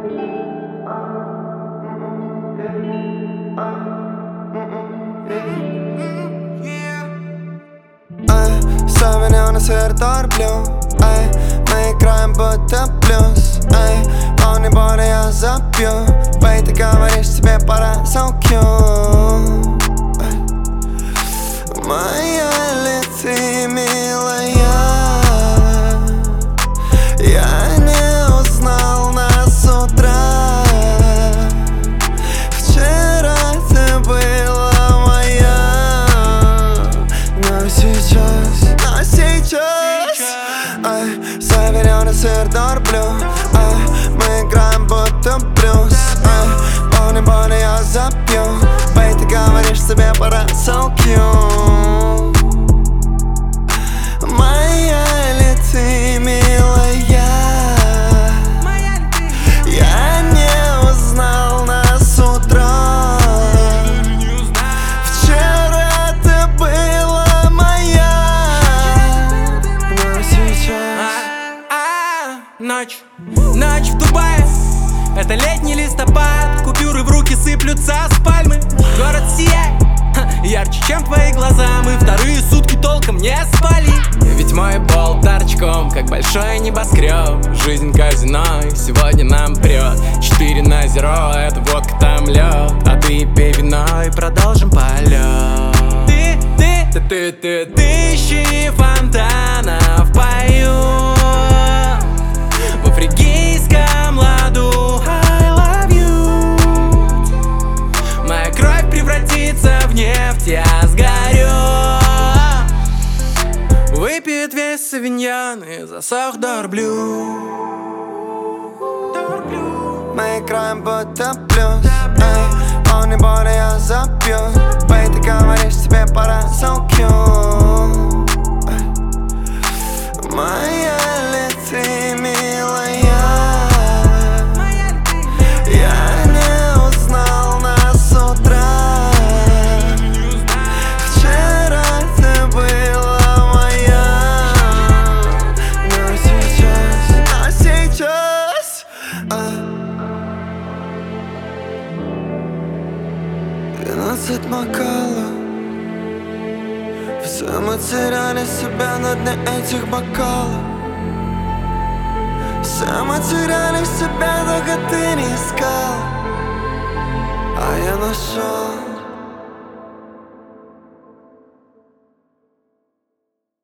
Современный свет торплю, мы играем будто блюз. Волны боли я запью, бей, ты говоришь, тебе пора so cute. Моя ли ты, милая? Я не узнал нас с утра. Вчера ты была моя, но сейчас Северный сыр торплю, мы играем будто блюз. Волны боли я запью, бей, ты говоришь, тебе пора so cute. Моя ли ты, милая? Я не узнал нас с утра. Вчера ты была моя, но сейчас Ночь в Дубае, это летний листопад. Купюры в руки сыплются с пальмы. Город сияет ярче, чем твои глаза. Мы вторые сутки толком не спали. Ведь мой бол торчком, как большой небоскреб. Жизнь казино, и сегодня нам прет 4 на 0, это водка, там лед. А ты пей вино и продолжим полет. Тысячи фонтанов поют в фригийском ладу. I love you. Моя кровь превратится в нефть, я сгорю. Выпьет весь савиньон и засох дорблю. Мы играем будто блюз. Волны боли я запью, бей, ты говоришь, тебе пора so cute. Моя ли ты, милая? Я не узнал нас с утра. Вчера ты была моя, но сейчас 12 бокалов. Все мы теряли себя на дне этих бокалов. Все мы теряли себя, только ты не искал, а я нашел.